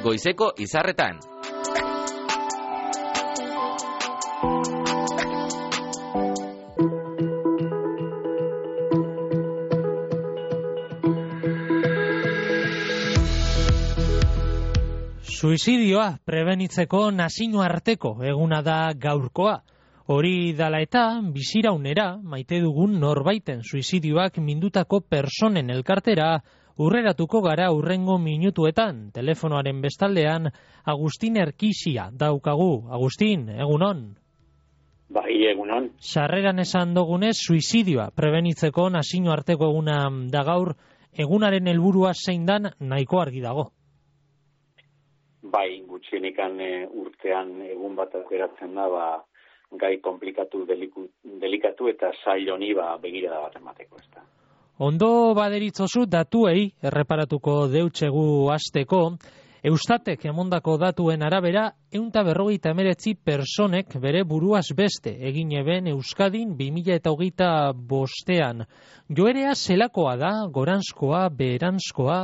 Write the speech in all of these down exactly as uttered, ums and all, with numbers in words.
goizeko izarretan. Suizidioa prebenitzeko nazioarteko eguna da gaurkoa. Hori dala eta biziraunera maite dugun norbaiten suizidioak mindutako personen elkartera urreratuko gara urrengo minutuetan. Telefonoaren bestaldean Agustin Erkixia daukagu. Agustin, egunon? Bai, egunon. Sarreran esan dugunez, suizidioa prebenitzeko nazioarteko eguna da gaur, egunaren helburua zein dan nahiko argi dago. Bai, gutxienikan e, urtean egun bat aukeratzen da, ba, gai komplikatu, deliku, delikatu eta zail honi ba, begirada bat emateko, ez da. Ondo baderitzozu datuei erreparatuko deutsegu hasteko, Eustatek emondako datuen arabera, ehunta berrogeita hemeretzi personek bere buruaz beste egin eben Euskadin bi mila hogeita bostean. Joerea zelakoa da, goranzkoa, beheranzkoa?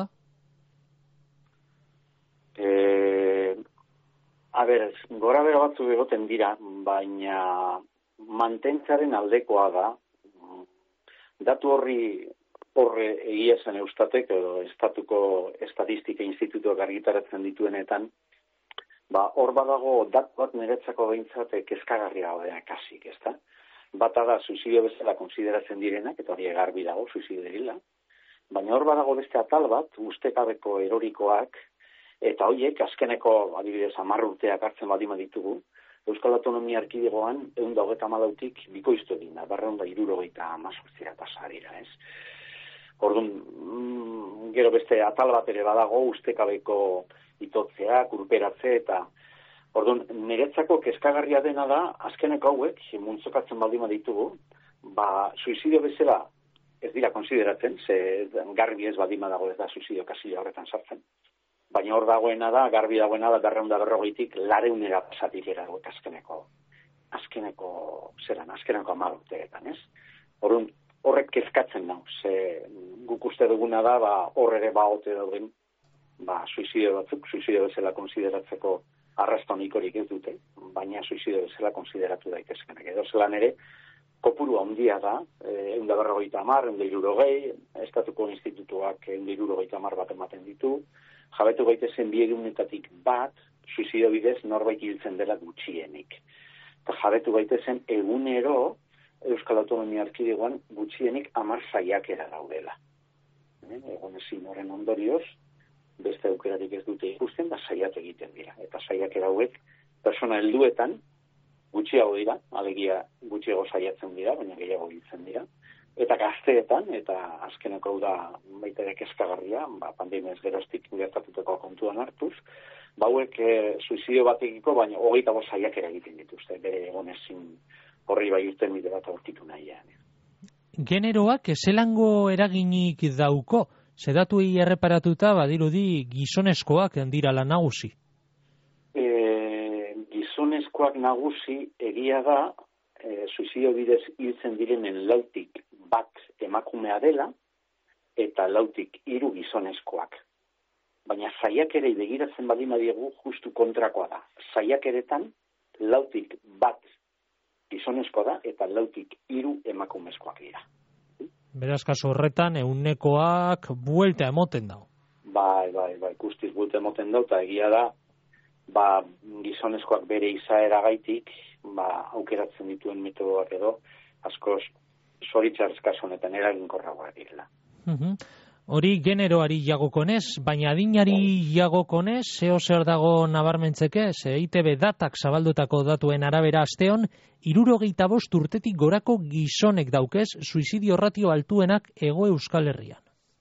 E, a ber, gora bera batzuk egoten dira, baina mantentzaren aldekoa da. Datu horri horre egia zen Eustatek edo Estatuko Estatistika Institutuak argitaratzen dituenetan, ba, hor badago datu bat niretzako behintzat kezkagarria gaudea kasik, ezta? Bata da suizidio bezala konsideratzen direnak, eta hori garbi dago suizidio direla, baina hor badago beste atal bat, ustekabeko erorikoak, eta horiek azkeneko adibidez hamar urteak hartzen badima ditugu, Euskal Autonomia Erkidegoan ehun eta hogeita hamalautik bikoiztu egin da, berrehun eta hirurogeita hamazortzira pasarira, ez? Orduan, mm, gero beste atal bat ere badago, ustekabeko itotzea, kurperatze, eta orduan, niretzako kezkagarria dena da, azkeneko hauek, muntzokatzen baldima ditugu, ba, suizidio bezala ez dira konsideratzen, ze garbi ez baldima dago ez da suizidio kasila horretan sartzen. Baina hor dagoena da, garbi dagoena da, berrehun eta berrogeitik lareunera pasatikera hauek azkeneko, azkeneko, zeran, azkeneko hamar urteetan, ez? Orduan, horrek kezkatzen nau, ze guk uste duguna da, ba, hor ere baote dauden, ba, suizidio batzuk, suizidio bezala konsideratzeko arrastonik ez dute, baina suizidio bezala konsideratu daitezkenak. Edo zelan ere, kopuru handia da, ehun eta berrogeita hamar, ehun eta hirurogei, Estatuko Institutuak ehun eta hirurogeita hamar bat ematen ditu, jabetu gaitezen bi egunetatik bat, suizidio bidez norbait hiltzen dela gutxienik. Eta jabetu gaitezen egunero, Euskal Autonomia Erkidegoan gutxienik hamar saiakera daudela. Egon ezin horren ondorioz, beste aukerarik ez dute ikusten, da saiatu egiten dira. Eta saiakera hauek, persona helduetan, gutxiago dira, alegia gutxiago saiatzen dira, baina gehiago hiltzen dira. Eta gazteetan, eta azkeneko da baita ere kezkagarria, ba, pandemiaz geroztik gertatuteko kontuan hartuz, bauek e, suizidio batekiko, baina hogeita bost saiakera egiten dituzte, bere egon ezin horri bai urten bide bat aurkitu nahian. Generoak ezelango eraginik dauko, zedatuei erreparatuta badirudi gizonezkoak dira la nagusi? E, gizonezkoak nagusi egia da, e, suizidio bidez hiltzen direnen lautik bat emakumea dela, eta lautik hiru gizonezkoak. Baina saiakerei begiratzen badima diegu justu kontrakoa da. Saiakeretan lautik bat gizonezkoa da, eta lautik hiru emakumezkoak dira. Beraz, kaso horretan, ehunekoak buelta emoten dau. Bai, bai, bai, guztiz buelta emoten dau, eta egia da, ba, gizonezkoak bere izaera gaitik, ba, aukeratzen dituen metodoak edo, askoz, zoritxarrez kasu honetan eraginkorragoak direla. Uh-huh. Hori generoari jagokonez, baina adinari jagokonez, zeo zer dago nabarmentzeke, ze E I Te Be datak zabaldutako datuen arabera asteon, hirurogeita bost urtetik gorako gizonek daukez suizidio ratio altuenak Hego Euskal Herrian.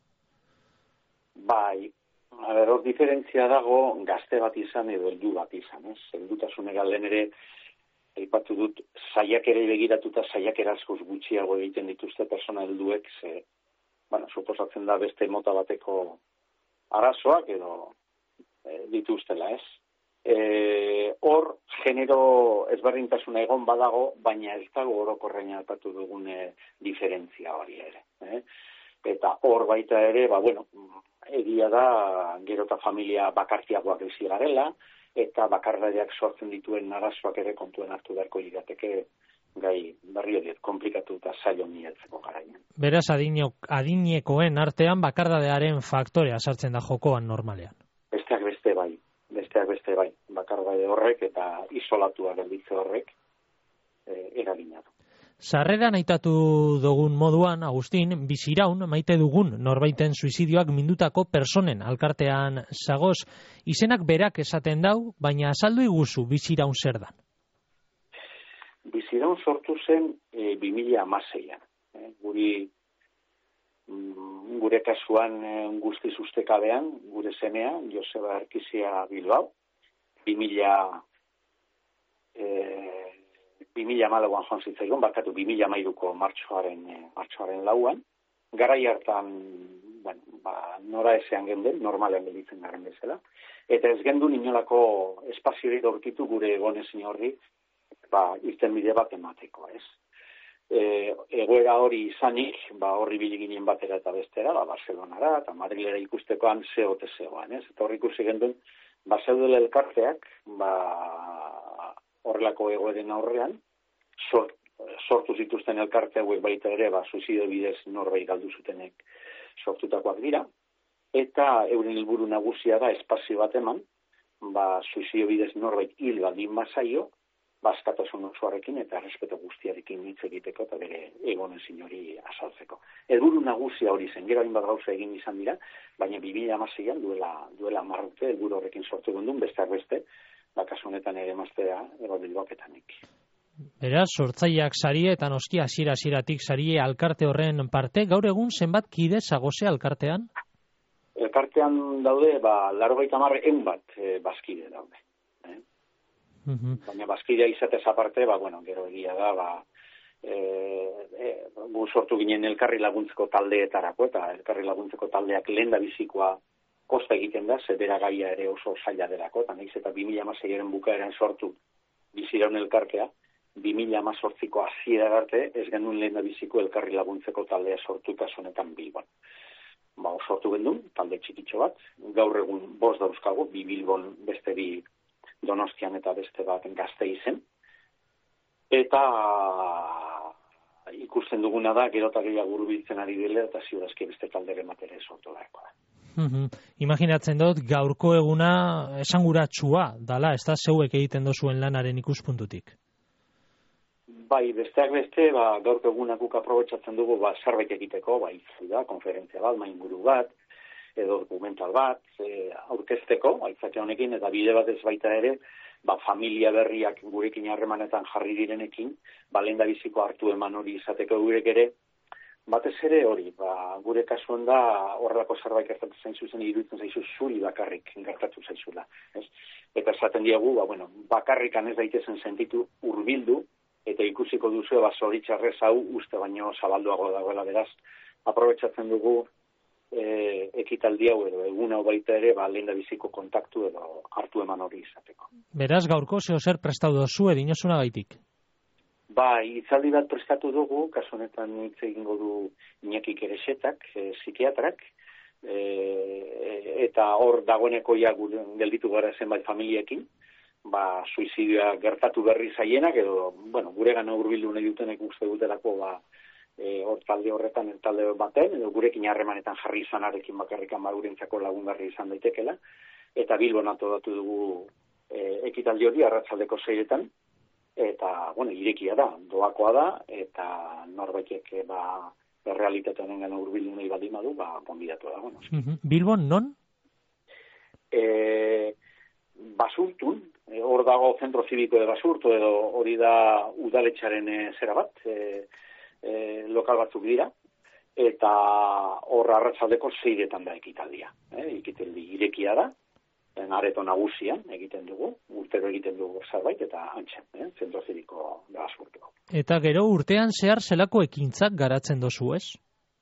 Bai, a ber, hor diferentzia dago gazte bat izan edo heldu bat izan, ez? Heldutasun egalen ere, aipatu dut, saiakere begiratuta saiakera askoz gutxiago egiten dituzte persona helduek, ze bueno, suposatzen da beste mota bateko arazoak edo e, dituztela, ez? E, hor, genero ezberdintasuna egon badago, baina ez dago orokorrein aipatu dugune diferentzia hori ere. Eh? eta hor baita ere, ba, bueno, egia da, gero eta familia bakartiagoak bizi garela, eta bakardadeak sortzen dituen arazoak ere kontuen hartu beharko lirateke gai berri horiek komplikatu eta zailo mieltzeko garaian. Beraz, adinok, adinekoen artean bakardadearen faktorea sartzen da jokoan normalean. Besteak beste bai, besteak beste bai, bakardade horrek eta isolatua gelditze horrek e, eragina du. Sarreran aitatu dugun moduan, Agustin, biziraun maite dugun norbaiten suizidioak mindutako personen alkartean zagoz, izenak berak esaten dau, baina azaldu iguzu biziraun zer dan. Biziraun sortu zen e, bi mila hamaseian. E, guri, mm, gure kasuan e, guztiz ustekabean, gure semea, Joseba Erkizia Bilbao, bi mila e, bi mila hamalauan joan zitzaigun, barkatu bi mila hamairuko martxoaren, martxoaren lauan. Garai hartan, bueno, ba, nora ezean genden, normalean gelditzen garen bezala. Eta ez gendun inolako espaziorik aurkitu gure egonezin horri, ba, irtenbide bat emateko, ez. E, egoera hori izanik, ba, horri biliginen batera eta bestera, ba, Barcelonara eta Madrilera ikustekoan zeote zegoan, ez. Eta horri ikusi gendun, ba, zeudele elkarteak, ba, horrelako egoeren aurrean, sort, sortu zituzten elkarte hauek baita ere, ba, suizidio bidez norbait galdu zutenek sortutakoak dira, eta euren helburu nagusia da espazio bat eman, ba, suizidio bidez norbait hil baldin bazaio, askatasun osoarekin eta errespetu guztiarekin hitz egiteko eta bere egonezin hori azaltzeko. Helburu nagusia hori zen, gero hainbat gauza egin izan dira, baina bi mila hamaseian duela, duela hamar urte helburu horrekin sortu gendun, besteak beste, kasu honetan ere emaztea egobilduaketanik. Beraz, sortzaileak sarie eta noski hasiera hasieratik sarie alkarte horren parte, gaur egun zenbat kide zagoze alkartean? Elkartean daude, ba, laurogeita hamar ehun bat e, bazkide daude. Eh? Uh-huh. Baina bazkidea izatez aparte, ba, bueno, gero egia da, ba, e, e, gu sortu ginen elkarri laguntzeko taldeetarako, eta elkarri laguntzeko taldeak lehen da bizikoa kosta egiten da, zebera gaia ere oso zaila derako, eta nahiz eta bi mila hamaseiaren bukaeran sortu biziraun elkartea, bi mila hamazortziko hasiera arte ez genuen lehen da biziko elkarri laguntzeko taldea sortu kasunetan Bilbon. Ba, sortu gendun, talde txikitxo bat, gaur egun bost dauzkago, bi Bilbon, beste bi Donostian eta beste bat Gasteizen, eta ikusten duguna da, gero eta gehiago hurbiltzen ari dela, eta ziurazki beste talderen matere sortu dagoa. Uh-huh. Imaginatzen dut, gaurko eguna esanguratsua dala, ez da zeuek egiten dozuen lanaren ikuspuntutik? Bai, besteak beste, ba, gaurko egunak guk aprobetxatzen dugu ba, zerbait egiteko, ba, itzu da, konferentzia bat, mainguru bat, edo dokumental bat, e, aurkezteko, aitzake honekin, eta bide bat ez baita ere, ba, familia berriak gurekin harremanetan jarri direnekin, ba, lehen da biziko hartu eman hori izateko gurek ere, batez ere hori, ba, gure kasuan da horrelako zerbait gertatu zain zuzen, iruditzen zaizu zuri bakarrik gertatu zaizula. Ez? Eta esaten diagu, ba, bueno, bakarrikan ez daitezen sentitu hurbildu, eta ikusiko duzu, ba, zoritxarrez hau uste baino zabalduago dagoela beraz, aprobetxatzen dugu e, ekitaldi hau edo egun hau baita ere, ba, lehen da biziko kontaktu edo hartu eman hori izateko. Beraz, gaurko zeo zer prestatu dozu edinozuna gaitik? Ba, hitzaldi bat prestatu dugu, kasu honetan hitz egingo du Iñaki Keresetak, e, psikiatrak, e, eta hor dagoeneko ja gelditu gara zenbait familiekin, ba, suizidioa gertatu berri zaienak, edo, bueno, gure gana hurbildu nahi dutenek uste dutelako, ba, e, hor talde horretan, talde baten, edo gurekin harremanetan jarri izanarekin bakarrikan badurentzako lagungarri izan daitekela, eta Bilbon antolatu dugu e, ekitaldi hori arratsaldeko seiretan, eta, bueno, irekia da, doakoa da, eta norbaitek, ba, errealitatean engana hurbildu nahi baldin badu, ba, konbidatu da, bueno. Uh-huh. Bilbon, non? E, Basurtun, e, hor dago zentro zibiko de Basurto, edo hori da udaletxaren e, zera bat, e, e, lokal batzuk dira, eta hor arratsaldeko seiretan da ekitaldia. E, ekitaldi irekia da, areto nagusian egiten dugu, urtero egiten dugu zerbait, eta antxen, eh, zentro zibiko de Basurto. Eta gero urtean zehar zelako ekintzak garatzen dozu, ez?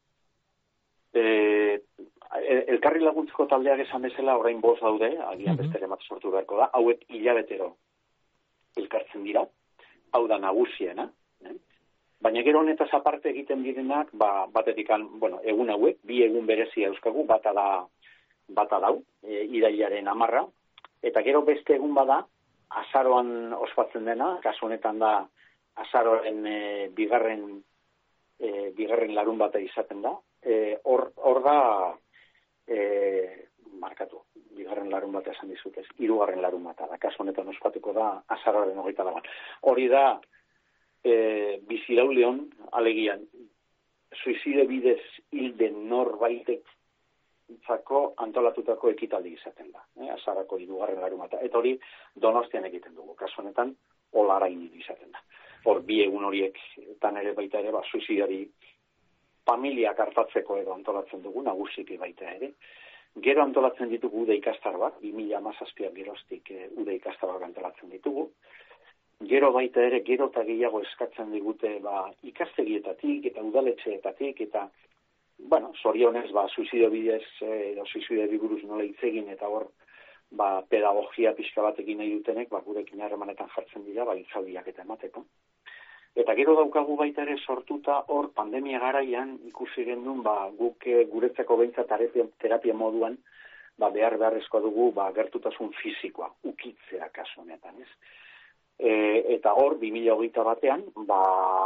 E, elkarri laguntzeko taldeak esan bezala orain bost daude, agian uh-huh. bestere bat sortu beharko da, hauek hilabetero elkartzen dira, hau da nagusiena, eh? Baina gero honetaz aparte egiten direnak, ba, batetik, bueno, egun hauek, bi egun berezia euskagu, bata da, bata dau, e, irailaren hamarra, eta gero beste egun bada, azaroan ospatzen dena, kasu honetan da, azaroaren e, bigarren, e, bigarren larun bata izaten da, hor e, da, e, markatu, bigarren larun bat esan dizutez, hirugarren larun bata da, kasu honetan ospatuko da, azaroaren hogeita lauan. Hori da, e, bizirauleon, alegian, suizide bidez hilden norbaitek zako antolatutako ekitaldi izaten da, eh, azarako hirugarren larun bata. Eta hori Donostian egiten dugu, kasu honetan, Olarain izaten da. Hor, bi egun horiek, eta ere baita ere, ba, suizidari familiak hartatzeko edo antolatzen dugu, nagusiki baita ere. Gero antolatzen ditugu ude ikastar bat, bi mila hamazazpian geroztik e, ude ikastar bat antolatzen ditugu. Gero baita ere, gero eta gehiago eskatzen digute ba, ikastegietatik eta udaletxeetatik, eta, bueno, zorionez, ba, suizidio bidez, edo suizidio buruz nola hitz egin, eta hor, ba, pedagogia pixka batekin nahi dutenek, ba, gurekin harremanetan jartzen dira, ba, hitzaldiak eta emateko. Eta gero daukagu baita ere sortuta hor pandemia garaian ikusi gendun ba guk guretzako beintza terapia, terapia moduan ba behar beharrezkoa dugu ba gertutasun fisikoa ukitzea kasu honetan, ez? E, eta hor bi mila hogeita batean ba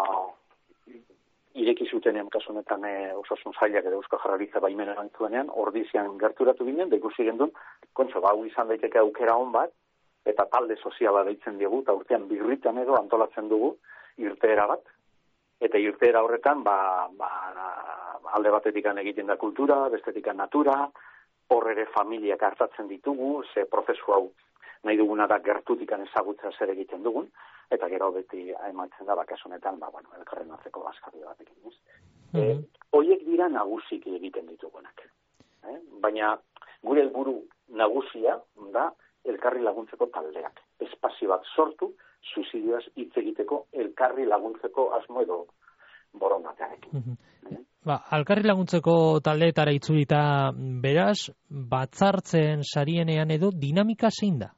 ireki zutenean kasu honetan e, osasun sailak edo Eusko Jaurlaritza baimena emantuenean ordizian gerturatu ginen da ikusi gendun kontxo ba hau izan daiteke aukera on bat eta talde soziala deitzen diegu eta urtean birritan edo antolatzen dugu irteera bat, eta irteera horretan ba, ba, alde batetikan egiten da kultura, bestetikan natura, hor ere familiak hartatzen ditugu, ze prozesu hau nahi duguna da gertutikan ezagutza zer egiten dugun, eta gero beti ematen da bakasunetan, ba, bueno, elkarren arteko bazkarri batekin. Mm-hmm. E, Hoiek dira nagusiki egiten ditugunak. Eh? Baina gure helburu nagusia da elkarri laguntzeko taldeak. Espazio bat sortu, suizidioaz hitz egiteko elkarri laguntzeko asmo edo borondatearekin. Mm-hmm. Ba, elkarri laguntzeko taldeetara itzulita beraz, batzartzen sarienean edo dinamika zein da?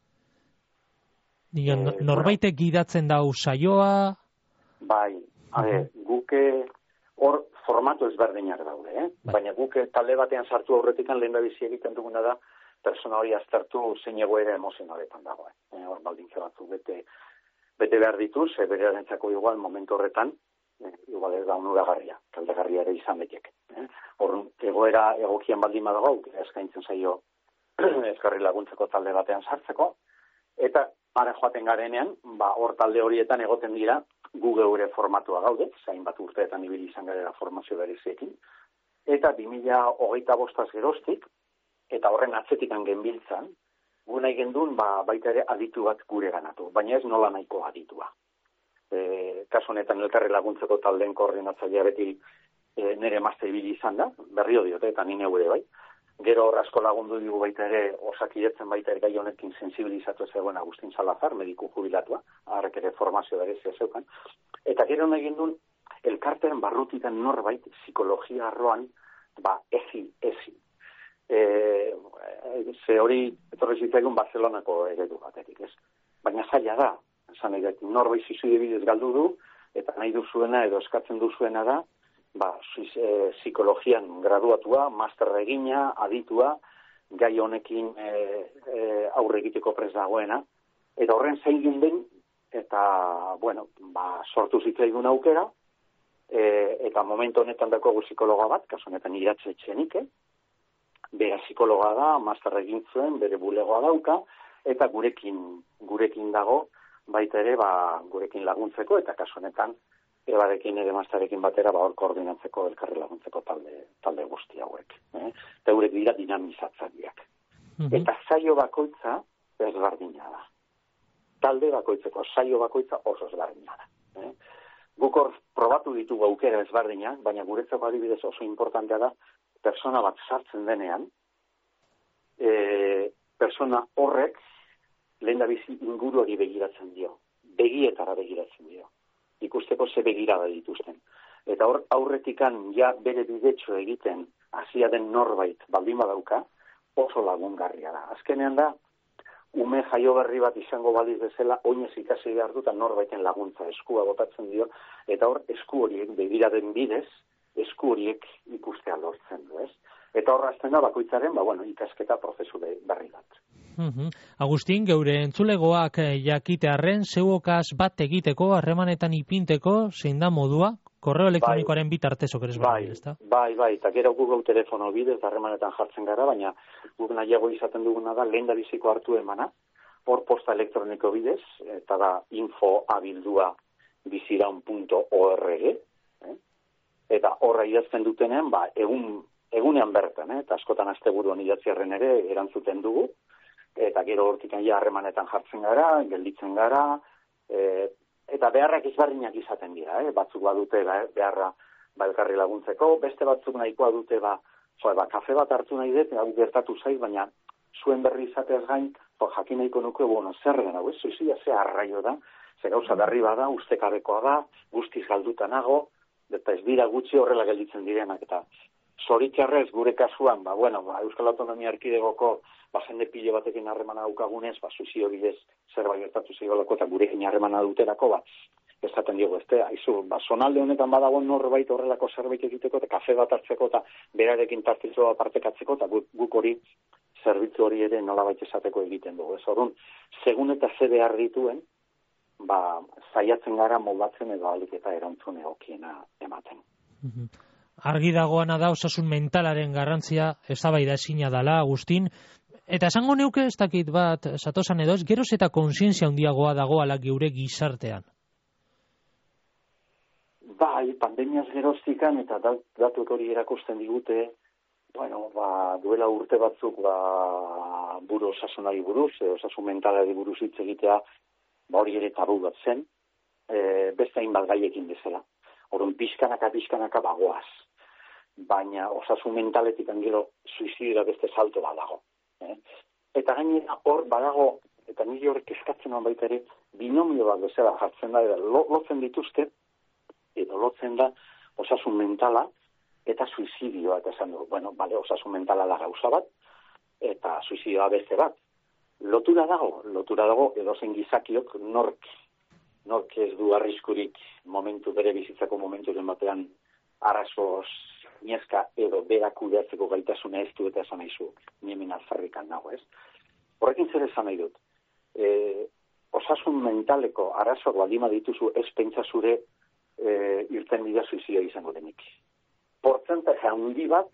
Digan, eh, norbaitek bueno, gidatzen dau saioa? Bai, uh-huh. guke hor formatu ezberdinak daude, eh? Bai. Baina guke talde batean sartu aurretikan lehen da bizi egiten duguna da persona hori aztertu zein egoera emozionaletan dagoen. E, hor baldintza batzuk bete, bete behar dituz, e, bere erantzako igual momentu horretan, e, igual ez da onuragarria, kaldegarria ere izan betek. E, hor egoera egokian baldin badago, eskaintzen zaio ezkarri laguntzeko talde batean sartzeko, eta ara joaten garenean, ba, hor talde horietan egoten dira, gu geure formatua gaude, zain bat urteetan ibili izan garela formazio bereziekin, eta bi mila hogeita bostaz geroztik, eta horren atzetikan genbiltzan, gu nahi gendun ba, baita ere aditu bat gure ganatu, baina ez nola nahiko aditua. E, kasu honetan elkarri laguntzeko taldeen koordinatzailea beti e, nire emazte ibili izan da, berrio diote, eta nine gure bai. Gero hor asko lagundu dugu baita ere, osakidetzen baita ere gai honekin sensibilizatu zegoen Agustin Salazar, mediku jubilatua, harrek ere formazio berezia zeukan. Eta gero nahi gendun, elkartean barrutitan norbait, psikologia arloan, ba, ezi, ezi. E, ze hori etorri zitzaigun Barcelonako eredu batetik, ez? Baina zaila da, esan nahi dut, norbait suizide bidez galdu du, eta nahi duzuena edo eskatzen duzuena da, ba, e, psikologian graduatua, masterra egina, aditua, gai honekin e, e, aurre egiteko prest dagoena, eta horren zein den, eta, bueno, ba, sortu zitzaigun aukera, e, eta momentu honetan dago psikologa bat, kasu honetan iratze etxenike, bera psikologa da, master egin zuen, bere bulegoa dauka, eta gurekin gurekin dago, baita ere, ba, gurekin laguntzeko, eta kasu honetan, ebarekin ere masterekin batera, ba, hor koordinatzeko, elkarri laguntzeko talde, talde guzti hauek. Eh? Eta gurek dira dinamizatzaileak. Mm-hmm. Eta saio bakoitza ezberdina da. Talde bakoitzeko saio bakoitza oso ezberdina da. Eh? Guk hor probatu ditugu aukera ezberdinak, baina guretzako adibidez oso importantea da, persona bat sartzen denean, e, persona horrek lehen da bizi inguru hori begiratzen dio. Begietara begiratzen dio. Ikusteko ze begirada dituzten. Eta hor aurretikan ja bere bidetxo egiten hasia den norbait baldin badauka, oso lagungarria da. Azkenean da, ume jaio berri bat izango baliz bezala, oinez ikasi behar dut, norbaiten laguntza eskua botatzen dio, eta hor esku horiek begiraren bidez, esku horiek ikustea lortzen du, ez? Eta horra azten da bakoitzaren, ba, bueno, ikasketa prozesu berri bat. Uh-huh. Agustin, geure entzulegoak jakitearren, zeuokaz bat egiteko, harremanetan ipinteko, zein da modua? Korreo elektronikoaren bai, bitartez okeres bai, bai, bai, bai, bai, eta gero Google telefono bidez harremanetan jartzen gara, baina guk nahiago izaten duguna da, lehen da biziko hartu emana, hor posta elektroniko bidez, eta da info abildua biziraun punto org, eh? Eta horra idazten dutenean, ba, egun, egunean bertan, eh? Eta askotan asteburuan idatziarren ere erantzuten dugu, eta gero hortik ja harremanetan jartzen gara, gelditzen gara, eh, eta beharrak izbarrinak izaten dira, eh? Batzuk badute beharra ba, elkarri laguntzeko, beste batzuk nahikoa dute ba, jo, ba, kafe bat hartu nahi dut, hau gertatu zaiz, baina zuen berri izateaz gain, jo, jakin nahiko nuke, bueno, zer den hau, ez? Suizida ze arraio da, ze gauza berri bada, ustekabekoa da, guztiz galduta nago, eta ez dira gutxi horrela gelditzen direnak, eta zoritxarrez gure kasuan, ba, bueno, ba, Euskal Autonomia Erkidegoko ba, jende pilo batekin harremana daukagunez, ba, suizio bidez zerbait gertatu zeigolako, eta gurekin harremana duterako, ba, esaten diego, ez da, aizu, ba, zonalde honetan badago norbait horrelako zerbait egiteko, eta kafe bat hartzeko, eta berarekin tartitzo bat partekatzeko, eta guk, guk hori, zerbitzu hori ere nolabait esateko egiten dugu. Ez orduan, segun eta ze behar dituen, ba, zaiatzen gara moldatzen edo alik eta erantzun egokiena ematen. Mm-hmm. Argi dagoana da osasun mentalaren garrantzia eztabaida ezina dela, Agustin, eta esango neuke ez dakit bat satozan edo ez, geroz eta kontzientzia handiagoa dagoala geure gizartean. Bai, pandemiaz geroztikan eta datuek hori erakusten digute, bueno, ba, duela urte batzuk ba, buru osasunari buruz, e, osasun mentalari buruz hitz egitea, ba, hori ere tabu bat zen, e, beste hainbat gaiekin bezala. Orduan, pixkanaka, pixkanaka bagoaz. Baina osasun mentaletik angelo suizidioa beste salto badago. Eh? Eta gainera hor badago, eta nire horrek eskatzen hon baita ere, binomio bat bezala jartzen da, lo, lotzen dituzte, edo lotzen da osasun mentala eta suizidioa, eta esan du, bueno, bale, osasun mentala da gauza bat, eta suizidioa beste bat. Lotura dago, lotura dago, edozein gizakiok nork, nork ez du arriskurik momentu, bere bizitzako momenturen batean arazoz niezka edo berak kudeatzeko gaitasuna ez du eta esan nahi zu, niemen alzarrikan nago, ez? Horrekin zer esan nahi dut, e, osasun mentaleko arazoak baldima dituzu ez pentsa zure e, irten bidea suizidioa izango denik. Portzentaje handi bat,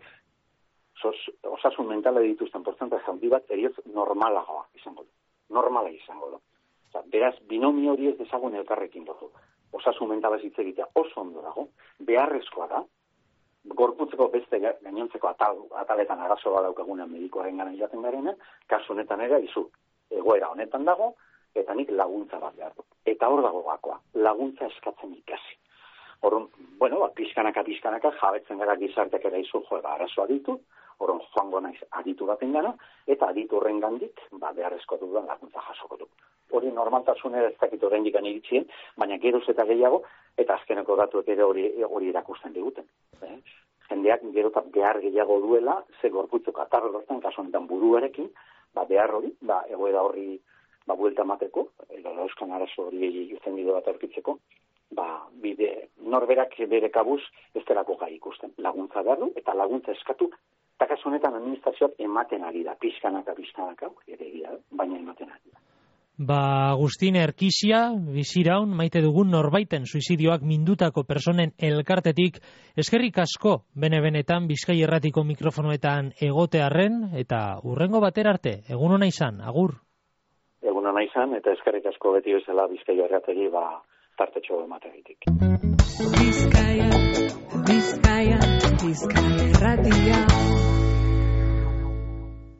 sos, osasun mentala dituzten portzentaje handi bat, eriotz normalagoa izango du. Normala izango du. Oza, beraz, binomio hori ez dezagun elkarrekin dugu. Osasun mentala hitz egitea oso ondo dago, beharrezkoa da, gorputzeko beste gainontzeko atal, ataletan arazo badaukagunean medikoaren gana jaten garena, kasu honetan ere, izu, egoera honetan dago, eta nik laguntza bat behar dut. Eta hor dago gakoa, laguntza eskatzen ikasi. Horren, bueno, ba, pizkanaka, pizkanaka, jabetzen gara gizartek ere izu, jo, ba, arazoa ditu, horren joango naiz aditu baten gana, eta aditu horren gandik, ba, beharrezko dudan laguntza jasoko du. Hori normaltasunera ez dakit horrein dikan iritzien, baina geroz eta gehiago, eta azkeneko datuek ere hori, hori erakusten diguten. Eh? Jendeak gero eta behar gehiago duela, ze gorputzeko atarro lortzen, kasu honetan buruarekin, ba, behar hori, ba, egoera horri ba, buelta emateko, edo dauzkan arazo hori jutzen bide bat aurkitzeko, ba, bide, norberak bere kabuz ez delako gai ikusten. Laguntza behar du, eta laguntza eskatu, eta kasu honetan administrazioak ematen ari da, pixkanaka, pixkanaka, ere egia, baina ematen ari da. Ba, Agustin Erkixia, biziraun, maite dugun norbaiten suizidioak mindutako personen elkartetik, eskerrik asko, bene-benetan, Bizkai Irratiko mikrofonoetan egotearren, eta urrengo batera arte, egun hona izan, agur. Egun hona izan, eta eskerrik asko beti bezala Bizkai Irrategi, ba, tartetxo emategitik. Bizkaia, Bizkaia, Bizkai Irratia.